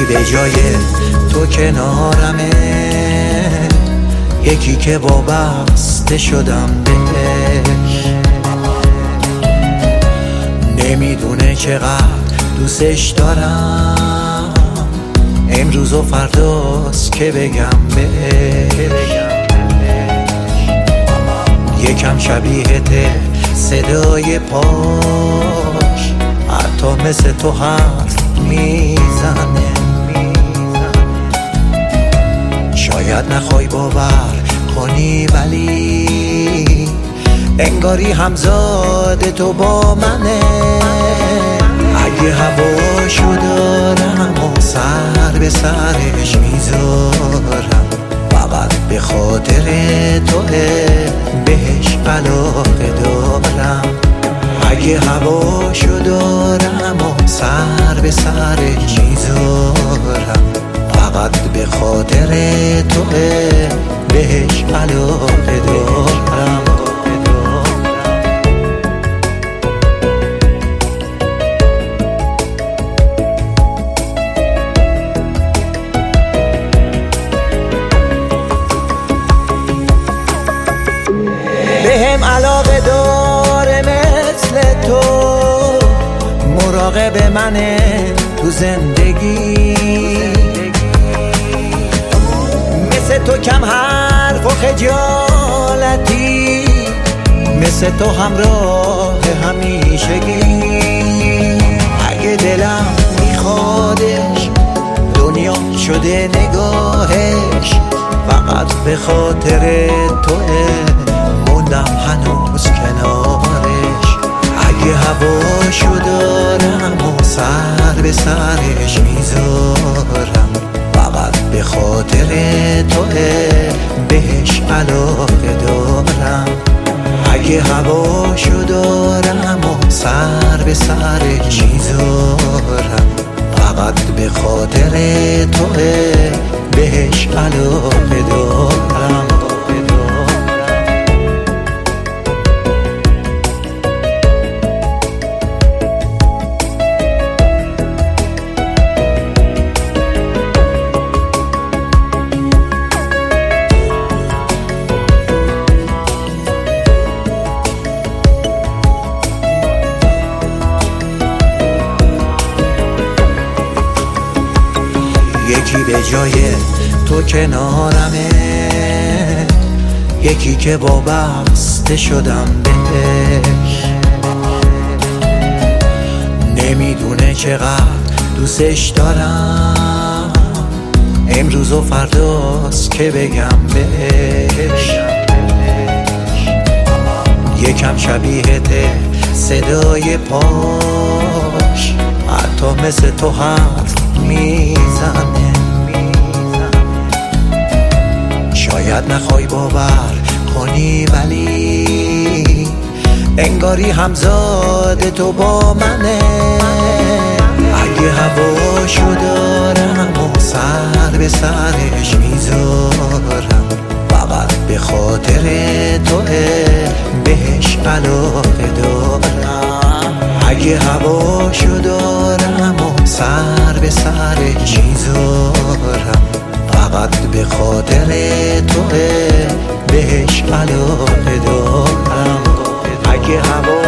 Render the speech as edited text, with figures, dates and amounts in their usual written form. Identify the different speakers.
Speaker 1: یکی به جای تو کنارمه، یکی که وابسته شدم بهش. نمیدونه چقدر دوستش دارم، امروز و فرداست که بگم بهش. یکم شبیهته صدای پاش، حتی مثل تو حرف میزنه. شاید نخوای باور کنی ولی انگاری همزاد تو با منه. اگه هواشو دارم و سر به سرش میذارم، فقط به خاطر توه بهش علاقه دارم. اگه هواشو دارم و سر به سرش میذارم، فقط به خاطر توه بهش علاقه دارم. بهم علاقه داره مثل تو، مراقب منه تو زندگی. مثل تو کم حرف و خجالتی، مثل تو همراه همیشگی. اگه دلم میخوادش دنیا شده نگاهش، فقط به خاطر توه موندم هنوز کنارش. اگه هواشو دارم و سر به سرش میذارم، فقط به خاطر توه بهش علاقه دارم. اگه هواشو دارم و سر به سرش میذارم، فقط به خاطر توه بهش علاقه دارم. یکی به جای تو کنارمه، یکی که وابسته شدم بهش. نمیدونه چقدر دوستش دارم، امروز و فرداست که بگم بهش. یکم شبیهته صدای پاش، حتی مثل تو حرف میزنه. شاید نخوای باور کنی ولی انگاری همزاد تو با منه. اگه هواشو دارم و سر به سرش میذارم، فقط به خاطر توه بهش علاقه دارم. اگه هواشو دارم و سر به سرش میذارم، فقط به خاطر توه بهش علاقه دارم. اگه هوا